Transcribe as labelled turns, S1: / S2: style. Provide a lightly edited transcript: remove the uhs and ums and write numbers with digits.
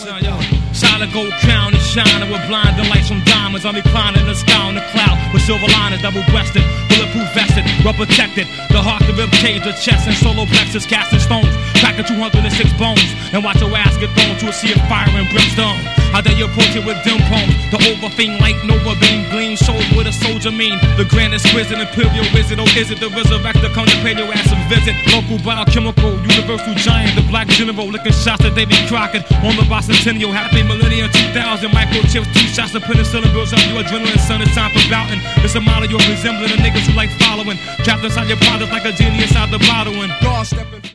S1: son, yo. Solid gold crown is shining with blinding lights from diamonds. I'm reclining in the sky on the cloud with silver liners, double-breasted, bulletproof vested, well protected. The heart, the rib cage, the chest, and solo plexus, casting stones, cracking 206 bones, and watch your ass get thrown to a sea of fire and brimstone. How dare you approach it with dim poems? The overfame light, nova beam, gleam, shows what a soldier mean. The grand exquisite, imperial wizard, oh is it the resurrector? Come to pay your ass a visit. Local biochemical, universal giant, the black general, licking shots at Davy Crockett. On the bicentennial, happy millennium 2000, microchips, 2 shots of penicillin builds up your adrenaline, son, it's time for bouting. It's a model you're resembling, the niggas who like following. Trapped inside your products like a genie inside the bottle, and God stepping.